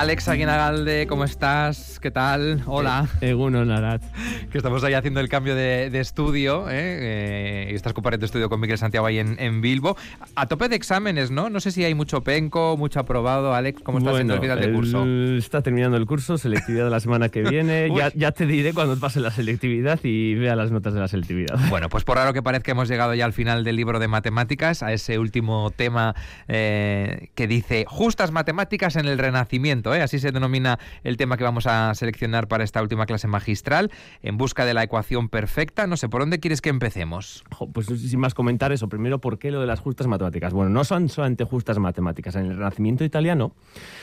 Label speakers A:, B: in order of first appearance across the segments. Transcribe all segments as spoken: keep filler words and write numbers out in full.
A: Alex Aguinalde, ¿cómo estás? ¿Qué tal? Hola.
B: Egunon, Arat.
A: Que estamos ahí haciendo el cambio de, de estudio, ¿eh? Eh, y estás compartiendo estudio con Miguel Santiago ahí en, en Bilbo. A tope de exámenes, ¿no? No sé si hay mucho penco, mucho aprobado. Alex, ¿cómo está
B: bueno,
A: haciendo el final de curso?
B: Está terminando el curso, selectividad de la semana que viene. ya, ya te diré cuando pase la selectividad y vea las notas de la selectividad.
A: Bueno, pues por raro que parezca, hemos llegado ya al final del libro de matemáticas, a ese último tema eh, que dice justas matemáticas en el Renacimiento, ¿eh? Así se denomina el tema que vamos a seleccionar para esta última clase magistral, en busca de la ecuación perfecta. No sé, ¿por dónde quieres que empecemos?
B: Pues sin más comentar eso, primero, ¿por qué lo de las justas matemáticas? Bueno, no son solamente justas matemáticas. En el Renacimiento italiano,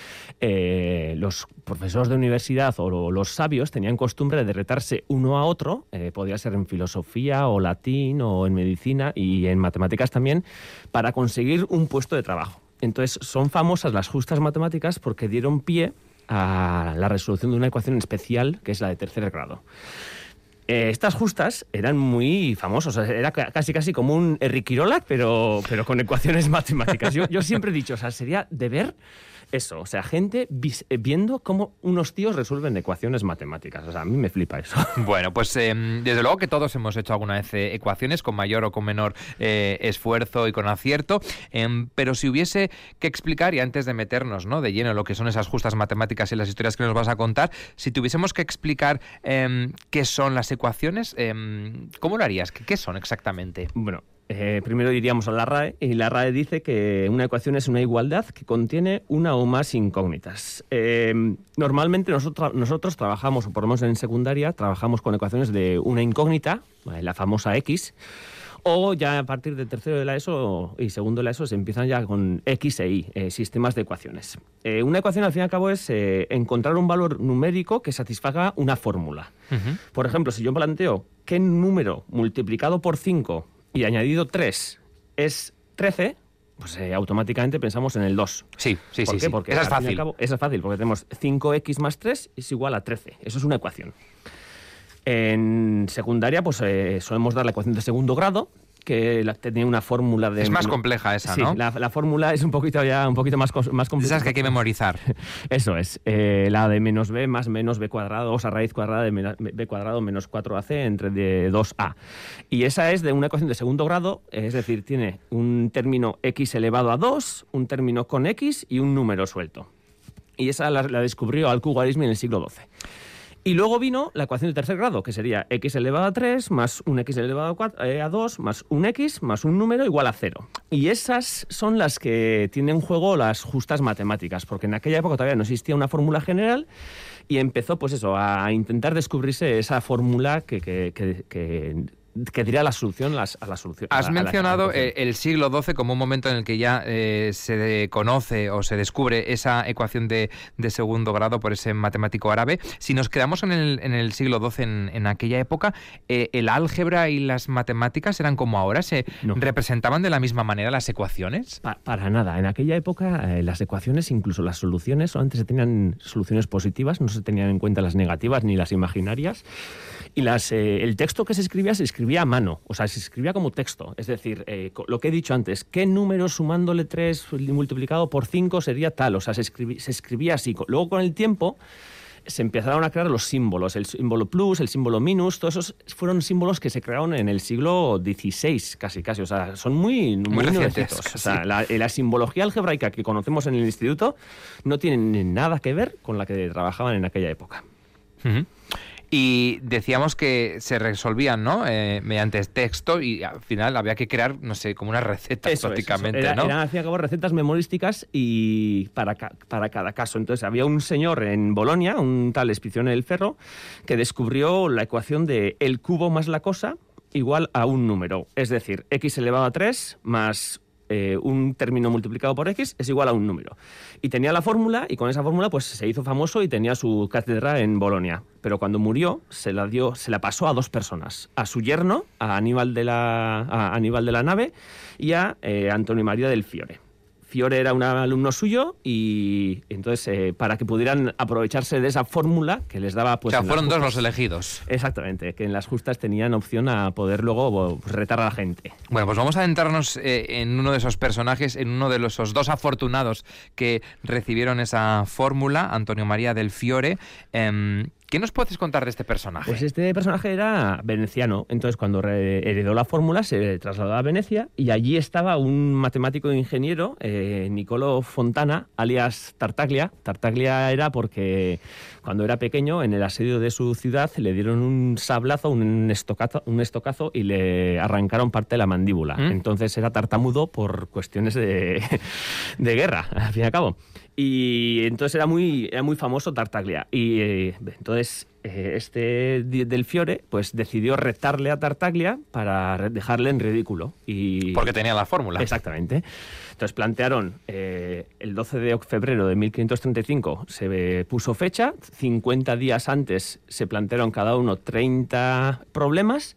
B: eh, los profesores de universidad o los sabios tenían costumbre de retarse uno a otro, eh, podría ser en filosofía o latín o en medicina y en matemáticas también, para conseguir un puesto de trabajo. Entonces, son famosas las justas matemáticas porque dieron pie a la resolución de una ecuación especial, que es la de tercer grado. Eh, estas justas eran muy famosos, o sea, era casi casi como un Erriquirola, pero, pero con ecuaciones matemáticas. Yo, yo siempre he dicho, o sea, sería de ver eso, o sea, gente vis, viendo cómo unos tíos resuelven ecuaciones matemáticas. O sea, a mí me flipa eso.
A: Bueno, pues eh, desde luego que todos hemos hecho alguna vez eh, ecuaciones con mayor o con menor eh, esfuerzo y con acierto, eh, pero si hubiese que explicar, y antes de meternos, ¿no?, de lleno en lo que son esas justas matemáticas y las historias que nos vas a contar, si tuviésemos que explicar eh, qué son las ecuaciones, eh, ¿cómo lo harías? ¿Qué, qué son exactamente?
B: Bueno, Eh, primero iríamos a la R A E, y la R A E dice que una ecuación es una igualdad que contiene una o más incógnitas. Eh, normalmente nosotros, nosotros trabajamos, o por lo menos en secundaria, trabajamos con ecuaciones de una incógnita, la famosa X, o ya a partir de tercero de la ESO y segundo de la ESO se empiezan ya con X e Y, eh, sistemas de ecuaciones. Eh, una ecuación, al fin y al cabo, es eh, encontrar un valor numérico que satisfaga una fórmula. Uh-huh. Por ejemplo, si yo planteo qué número multiplicado por cinco y añadido tres es trece, pues eh, automáticamente pensamos en el dos.
A: Sí, sí,
B: ¿Por
A: sí.
B: qué?
A: sí.
B: Porque
A: esa es fácil.
B: Cabo, esa es fácil, porque tenemos cinco equis más tres es igual a trece. Eso es una ecuación. En secundaria, pues eh, solemos dar la ecuación de segundo grado, que la, tenía una fórmula de...
A: Es más compleja esa,
B: sí,
A: ¿no?
B: Sí, la, la fórmula es un poquito ya un poquito más, más compleja.
A: Esas que hay que memorizar.
B: Eso es. Eh, la de menos b más menos b cuadrado, o sea, raíz cuadrada de b cuadrado menos cuatro a c entre de dos a. Y esa es de una ecuación de segundo grado, es decir, tiene un término x elevado a dos, un término con x y un número suelto. Y esa la, la descubrió Al-Khwarizmi en el siglo doce. Y luego vino la ecuación de tercer grado, que sería x elevado a tres más un x elevado a, cuatro, eh, a dos más un x más un número igual a cero. Y esas son las que tienen en juego las justas matemáticas, porque en aquella época todavía no existía una fórmula general y empezó, pues eso, a intentar descubrirse esa fórmula que... que, que, que que diría la solución las, a la solución.
A: Has
B: a la,
A: mencionado
B: a la
A: el siglo doce como un momento en el que ya eh, se conoce o se descubre esa ecuación de, de segundo grado por ese matemático árabe. Si nos quedamos en el, en el siglo doce, en, en aquella época, eh, ¿el álgebra y las matemáticas eran como ahora? ¿Se no. representaban de la misma manera las ecuaciones?
B: Pa, para nada. En aquella época eh, las ecuaciones, incluso las soluciones, solamente se tenían soluciones positivas, no se tenían en cuenta las negativas ni las imaginarias. Y las, eh, el texto que se escribía se escribía a mano, o sea, se escribía como texto. Es decir, eh, lo que he dicho antes, ¿qué número sumándole tres multiplicado por cinco sería tal? O sea, se, escribí, se escribía así. Luego, con el tiempo, se empezaron a crear los símbolos, el símbolo plus, el símbolo minus, todos esos fueron símbolos que se crearon en el siglo dieciséis, casi, casi. O sea, son muy, muy, muy recientes. O sea, sí. la, la simbología algebraica que conocemos en el instituto no tiene nada que ver con la que trabajaban en aquella época.
A: Uh-huh. Y decíamos que se resolvían, ¿no?, eh, mediante texto, y al final había que crear, no sé, como unas recetas eso prácticamente,
B: es, eso. Era,
A: ¿no?
B: Eran, al fin y al cabo, recetas memorísticas y para, ca para cada caso. Entonces, había un señor en Bolonia, un tal Escipione del Ferro, que descubrió la ecuación de el cubo más la cosa igual a un número. Es decir, x elevado a tres más... Eh, un término multiplicado por x es igual a un número. Y tenía la fórmula, y con esa fórmula pues se hizo famoso y tenía su cátedra en Bolonia. Pero cuando murió se la dio, se la pasó a dos personas, a su yerno, a Aníbal de la, a Aníbal de la Nave, y a eh, Antonio María del Fiore. Fiore era un alumno suyo y entonces eh, para que pudieran aprovecharse de esa fórmula que les daba... Pues,
A: o sea, fueron
B: justas,
A: dos los elegidos.
B: Exactamente, que en las justas tenían opción a poder luego pues, retar a la gente.
A: Bueno, pues vamos a adentrarnos eh, en uno de esos personajes, en uno de los, esos dos afortunados que recibieron esa fórmula, Antonio María del Fiore. Eh, ¿Qué nos puedes contar de este personaje?
B: Pues este personaje era veneciano, entonces cuando heredó la fórmula se trasladó a Venecia y allí estaba un matemático e ingeniero, eh, Niccolò Fontana, alias Tartaglia. Tartaglia era porque cuando era pequeño, en el asedio de su ciudad, le dieron un sablazo, un estocazo, un estocazo y le arrancaron parte de la mandíbula. ¿Mm? Entonces era tartamudo por cuestiones de, de guerra, al fin y al cabo. Y entonces era muy, era muy famoso Tartaglia. Y eh, entonces eh, este del Fiore pues decidió retarle a Tartaglia para dejarle en ridículo. Y...
A: Porque tenía la fórmula.
B: Exactamente. Entonces plantearon eh, el doce de febrero de mil quinientos treinta y cinco, se puso fecha, cincuenta días antes se plantearon cada uno treinta problemas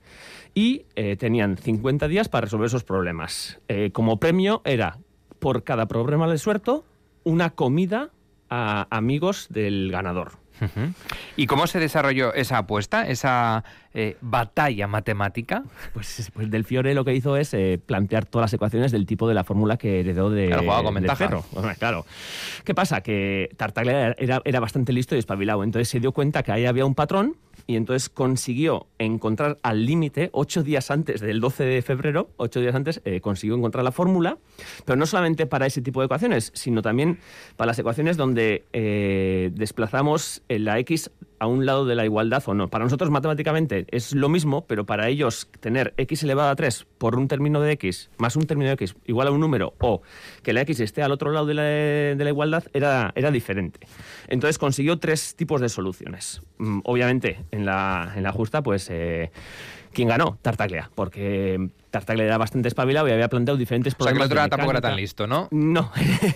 B: y eh, tenían cincuenta días para resolver esos problemas. Eh, como premio era, por cada problema resuelto, una comida a amigos del ganador.
A: Uh-huh. ¿Y cómo se desarrolló esa apuesta, esa eh, batalla matemática?
B: Pues, pues del Fiore lo que hizo es eh, plantear todas las ecuaciones del tipo de la fórmula que heredó de,
A: claro, jugaba con
B: del
A: ventaja.
B: Ferro. Bueno, claro. ¿Qué pasa? Que Tartaglia era, era bastante listo y espabilado, entonces se dio cuenta que ahí había un patrón y entonces consiguió encontrar al límite, ocho días antes del doce de febrero, ocho días antes, eh, consiguió encontrar la fórmula, pero no solamente para ese tipo de ecuaciones, sino también para las ecuaciones donde eh, desplazamos la X a un lado de la igualdad o no. Para nosotros matemáticamente es lo mismo, pero para ellos tener X elevado a tres por un término de X más un término de X igual a un número o que la X esté al otro lado de la, de la igualdad era, era diferente. Entonces consiguió tres tipos de soluciones. Obviamente en la, en la justa pues... Eh, ¿quién ganó? Tartaglia, porque Tartaglia era bastante espabilado y había planteado diferentes problemas.
A: O sea, que el otro
B: de
A: tampoco era tan listo, ¿no?
B: No.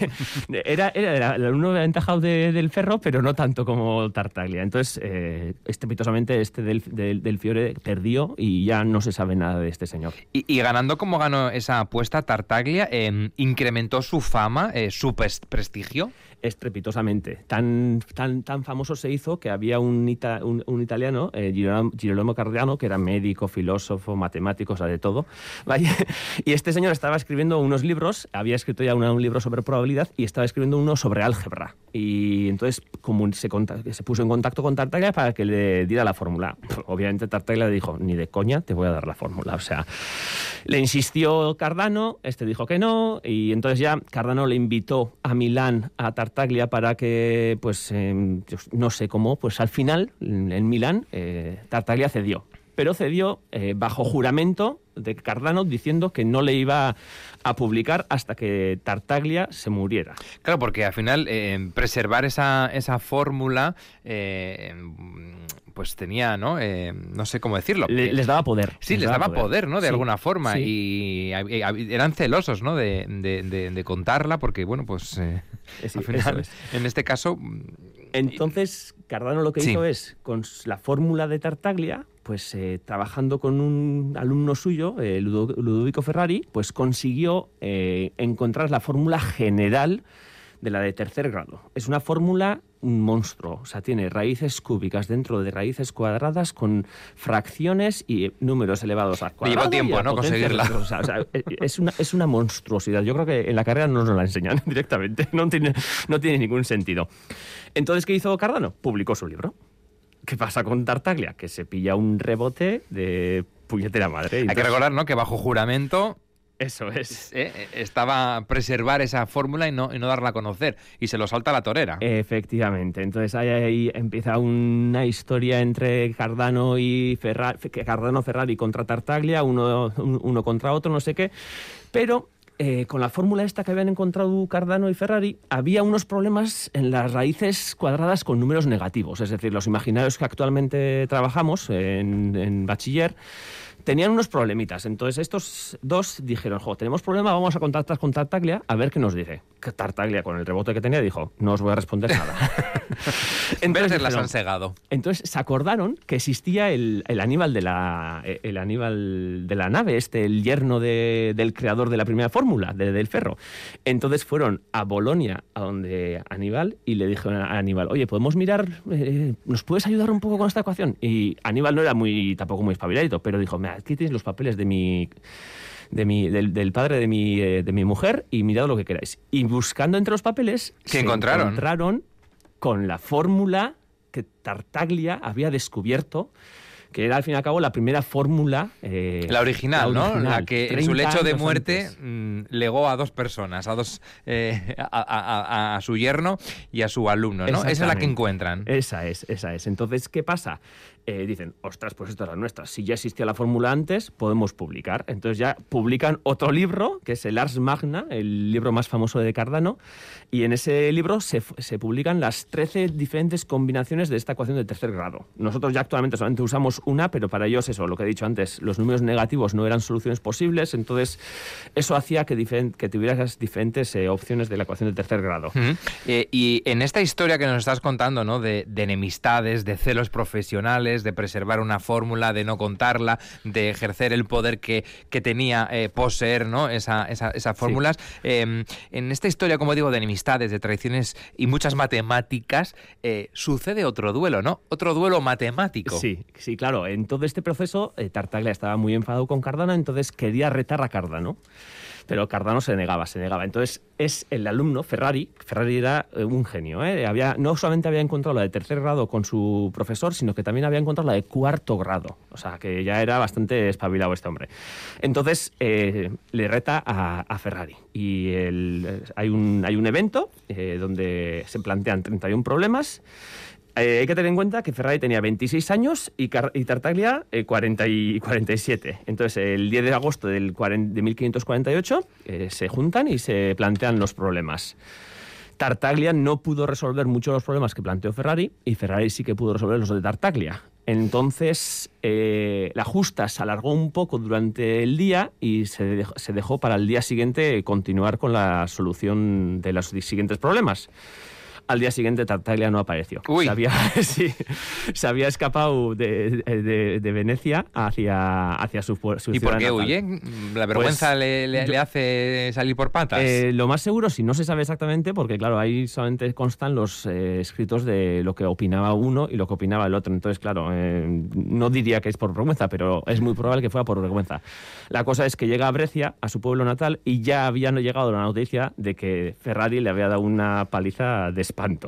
B: era, era, era el uno aventajado de, del Ferro, pero no tanto como Tartaglia. Entonces, eh, estrepitosamente, este del, del, del Fiore perdió y ya no se sabe nada de este señor.
A: Y, y ganando como ganó esa apuesta, Tartaglia, eh, ¿incrementó su fama, eh, su prestigio?
B: Estrepitosamente. Tan, tan, tan famoso se hizo que había un, ita, un, un italiano, eh, Girolamo, Girolamo Cardano, que era médico, filósofo, matemático, o sea, de todo. ¿Vale? Y este señor estaba escribiendo unos libros, había escrito ya una, un libro sobre probabilidad y estaba escribiendo uno sobre álgebra. Y entonces como se, se puso en contacto con Tartaglia para que le diera la fórmula. Obviamente Tartaglia le dijo, ni de coña te voy a dar la fórmula. O sea, le insistió Cardano, este dijo que no, y entonces ya Cardano le invitó a Milán a Tartaglia para que, pues, eh, no sé cómo, pues al final, en Milán, eh, Tartaglia cedió. Pero cedió eh, bajo juramento de Cardano diciendo que no le iba a publicar hasta que Tartaglia se muriera.
A: Claro, porque al final eh, preservar esa, esa fórmula eh, pues tenía, ¿no? Eh, no sé cómo decirlo.
B: Le, les daba poder.
A: Sí, les, les daba poder, poder, ¿no? De sí, alguna forma. Sí. Y, y eran celosos, ¿no? De, de, de, de contarla porque, bueno, pues eh, sí, al final, es. en este caso...
B: Entonces, Cardano lo que sí. hizo es, con la fórmula de Tartaglia, pues eh, trabajando con un alumno suyo, eh, Ludovico Ferrari, pues consiguió eh, encontrar la fórmula general de la de tercer grado. Es una fórmula un monstruo, o sea, tiene raíces cúbicas dentro de raíces cuadradas con fracciones y números elevados a cuadrado.
A: Llevó tiempo, ¿no?, conseguirla.
B: O sea, o sea, es, una, es una monstruosidad. Yo creo que en la carrera no nos la enseñan directamente, no tiene, no tiene ningún sentido. Entonces, ¿qué hizo Cardano? Publicó su libro. ¿Qué pasa con Tartaglia? Que se pilla un rebote de puñetera madre.
A: Entonces, hay que recordar, ¿no?, que bajo juramento...
B: Eso es.
A: Eh, estaba a preservar esa fórmula y no, y no darla a conocer. Y se lo salta a la torera.
B: Efectivamente. Entonces ahí, ahí empieza una historia entre Cardano y Ferrari, Cardano Ferrari contra Tartaglia, uno, uno contra otro, no sé qué. Pero eh, con la fórmula esta que habían encontrado Cardano y Ferrari, había unos problemas en las raíces cuadradas con números negativos. Es decir, los imaginarios que actualmente trabajamos en, en bachiller tenían unos problemitas. Entonces estos dos dijeron, jo, tenemos problema, vamos a contactar con Tartaglia a ver qué nos dice. Que Tartaglia, con el rebote que tenía, dijo, no os voy a responder nada.
A: Entonces las han segado.
B: Entonces se acordaron que existía el, el Aníbal de la el Aníbal de la nave, este, el yerno de, del creador de la primera fórmula, de, del ferro. Entonces fueron a Bolonia, a donde Aníbal, y le dijeron a Aníbal, oye, ¿podemos mirar? Eh, ¿Nos puedes ayudar un poco con esta ecuación? Y Aníbal no era muy tampoco muy espabiladito, pero dijo, mira, aquí tienes los papeles de mi... De mi, del, del padre de mi, eh, de mi mujer y mirad lo que queráis. Y buscando entre los papeles
A: ¿Qué
B: se
A: encontraron?
B: encontraron con la fórmula que Tartaglia había descubierto, que era al fin y al cabo la primera fórmula... Eh,
A: la, original,
B: la original,
A: ¿no? La que en su lecho de muerte mmm, legó a dos personas, a dos eh, a, a, a, a su yerno y a su alumno, ¿no? Esa es la que encuentran.
B: Esa es, esa es. Entonces, ¿qué pasa? Eh, dicen, ostras, pues esta es la nuestra. Si ya existía la fórmula antes, podemos publicar. Entonces ya publican otro libro, que es el Ars Magna, el libro más famoso de Cardano, y en ese libro se, se publican las trece diferentes combinaciones de esta ecuación de tercer grado. Nosotros ya actualmente solamente usamos una, pero para ellos eso, lo que he dicho antes, los números negativos no eran soluciones posibles, entonces eso hacía que, diferent, que tuvieras diferentes eh, opciones de la ecuación de tercer grado.
A: Uh-huh. eh, y en esta historia que nos estás contando, ¿no? de, de enemistades, de celos profesionales, de preservar una fórmula, de no contarla, de ejercer el poder que, que tenía eh, poseer, ¿no? esa, esa, esas fórmulas. Sí. Eh, en esta historia, como digo, de enemistades, de traiciones y muchas matemáticas, eh, sucede otro duelo, ¿no? Otro duelo matemático.
B: Sí, sí, claro. En todo este proceso, eh, Tartaglia estaba muy enfadado con Cardano, entonces quería retar a Cardano. Pero Cardano se negaba, se negaba. Entonces es el alumno, Ferrari, Ferrari era un genio, ¿eh? Había, no solamente había encontrado la de tercer grado con su profesor, sino que también había encontrado la de cuarto grado. O sea, que ya era bastante espabilado este hombre. Entonces eh, le reta a, a Ferrari. Y el, hay, un, hay un evento eh, donde se plantean treinta y uno problemas. Eh, hay que tener en cuenta que Ferrari tenía veintiséis años y, Car- y Tartaglia eh, cuarenta y cuarenta y siete. Entonces, el diez de agosto del cuarenta, de mil quinientos cuarenta y ocho eh, se juntan y se plantean los problemas. Tartaglia no pudo resolver muchos de los problemas que planteó Ferrari y Ferrari sí que pudo resolver los de Tartaglia. Entonces, eh, la justa se alargó un poco durante el día y se dejó, se dejó para el día siguiente continuar con la solución de los siguientes problemas. Al día siguiente Tartaglia no apareció.
A: Uy.
B: Se había, sí, se había escapado de, de, de Venecia hacia, hacia su, su
A: ¿Y
B: ciudad
A: por qué
B: natal.
A: huye? ¿La vergüenza
B: Pues,
A: le, le,
B: yo,
A: le hace salir por patas?
B: Eh, lo más seguro, si no se sabe exactamente, porque claro, ahí solamente constan los eh, escritos de lo que opinaba uno y lo que opinaba el otro. Entonces, claro, eh, no diría que es por vergüenza, pero es muy probable que fuera por vergüenza. La cosa es que llega a Brescia, a su pueblo natal, y ya había llegado la noticia de que Ferrari le había dado una paliza de espanto.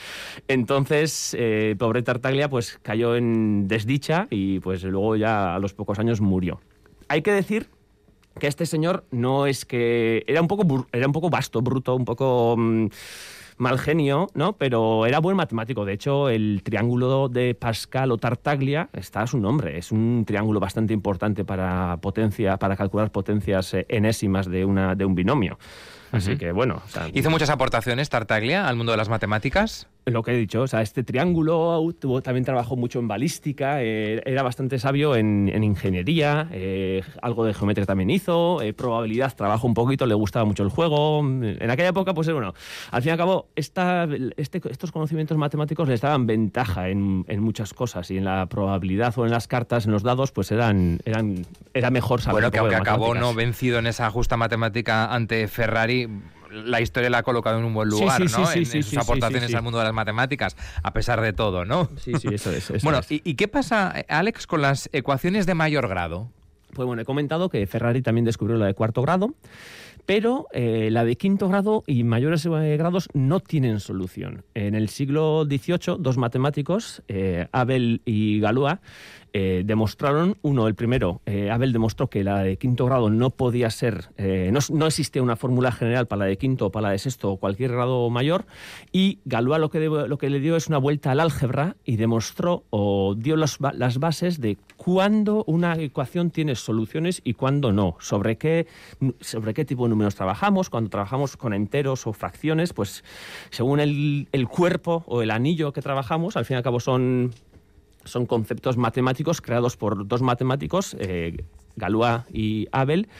B: Entonces, eh, pobre Tartaglia pues cayó en desdicha y pues luego ya a los pocos años murió. Hay que decir que este señor no es que... Era un poco, era un poco vasto, bruto, un poco... Mmm, mal genio, ¿no? Pero era buen matemático. De hecho, el triángulo de Pascal o Tartaglia está a su nombre. Es un triángulo bastante importante para potencia, para calcular potencias eh, enésimas de, una, de un binomio. Así uh-huh. que, bueno... O sea,
A: ¿hizo muchas aportaciones Tartaglia al mundo de las matemáticas?
B: Lo que he dicho, o sea, este triángulo tuvo, también trabajó mucho en balística, eh, era bastante sabio en, en ingeniería, eh, algo de geometría también hizo, eh, probabilidad trabajó un poquito, le gustaba mucho el juego. En aquella época, pues bueno, al fin y al cabo, esta, este, estos conocimientos matemáticos les daban ventaja en, en muchas cosas y en la probabilidad o en las cartas, en los dados, pues eran, eran era mejor saber.
A: Bueno, que aunque acabó no vencido en esa justa matemática ante Ferrari, la historia la ha colocado en un buen lugar,
B: sí, sí,
A: ¿no?
B: Sí,
A: en,
B: sí,
A: en sus
B: sí,
A: aportaciones
B: sí, sí.
A: al mundo de las matemáticas, a pesar de todo, ¿no?
B: Sí, sí, eso es. Eso
A: bueno,
B: es.
A: ¿y, ¿y qué pasa, Alex, con las ecuaciones de mayor grado?
B: Pues bueno, he comentado que Ferrari también descubrió la de cuarto grado, pero eh, la de quinto grado y mayores eh, grados no tienen solución. En el siglo dieciocho, dos matemáticos, eh, Abel y Galois, Eh, demostraron, uno, el primero, eh, Abel demostró que la de quinto grado no podía ser, eh, no, no existe una fórmula general para la de quinto o para la de sexto o cualquier grado mayor, y Galois lo que, de, lo que le dio es una vuelta al álgebra y demostró o dio los, las bases de cuándo una ecuación tiene soluciones y cuándo no, sobre qué, sobre qué tipo de números trabajamos, cuando trabajamos con enteros o fracciones, pues según el, el cuerpo o el anillo que trabajamos, al fin y al cabo son... Son conceptos matemáticos creados por dos matemáticos, eh, Galois y Abel,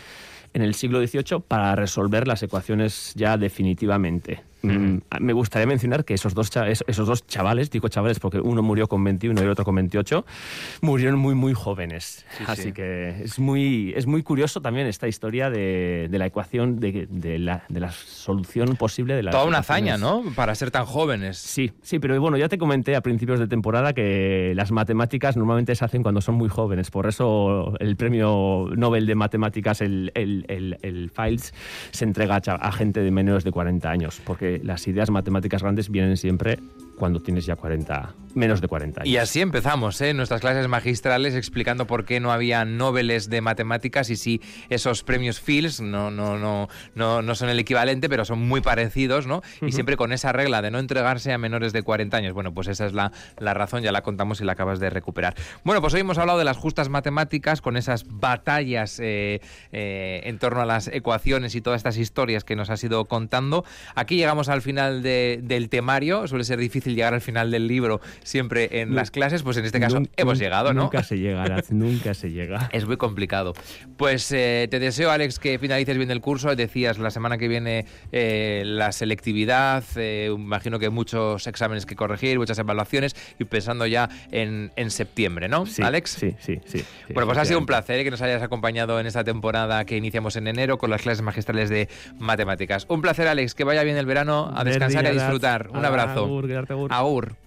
B: en el siglo dieciocho para resolver las ecuaciones ya definitivamente. Mm, me gustaría mencionar que esos dos, cha- esos esos dos chavales, digo chavales porque uno murió con veintiuno y el otro con veintiocho, murieron muy, muy jóvenes.
A: Sí,
B: Así
A: sí.
B: que es muy, es muy curioso también esta historia de, de la ecuación, de, de, la, de la solución posible de la
A: Toda una hazaña, ¿no? Para ser tan jóvenes.
B: Sí, sí, pero bueno, ya te comenté a principios de temporada que las matemáticas normalmente se hacen cuando son muy jóvenes. Por eso el premio Nobel de Matemáticas, el, el, el, el Fields, se entrega a, cha- a gente de menos de cuarenta años, porque las ideas matemáticas grandes vienen siempre cuando tienes ya cuarenta, menos de cuarenta años.
A: Y así empezamos, ¿eh? Nuestras clases magistrales explicando por qué no había Nobeles de matemáticas y sí esos premios Fields no, no, no, no, no son el equivalente, pero son muy parecidos, ¿no? Y
B: Ujú.
A: siempre con esa regla de no entregarse a menores de cuarenta años. Bueno, pues esa es la, la razón, ya la contamos y la acabas de recuperar. Bueno, pues hoy hemos hablado de las justas matemáticas con esas batallas eh, eh, en torno a las ecuaciones y todas estas historias que nos has ido contando. Aquí llegamos al final de, del temario. Suele ser difícil llegar al final del libro siempre en
B: Nu-
A: las clases, pues en este caso
B: Nun-
A: hemos
B: nun-
A: llegado, ¿no?
B: Nunca se llega, Araz, nunca se llega.
A: Es muy complicado. Pues eh, te deseo, Alex, que finalices bien el curso. Decías, la semana que viene eh, la selectividad, eh, imagino que muchos exámenes que corregir, muchas evaluaciones y pensando ya en, en septiembre, ¿no,
B: Sí,
A: Alex?
B: Sí, sí, sí. sí,
A: Bueno, pues ha sido un
B: efectivamente.
A: placer eh, que nos hayas acompañado en esta temporada que iniciamos en enero con las clases magistrales de matemáticas. Un placer, Alex, que vaya bien el verano, a descansar y a
B: Berdin, Araz.
A: disfrutar. Un abrazo.
B: Agur, Gerarte, agur.
A: Agur.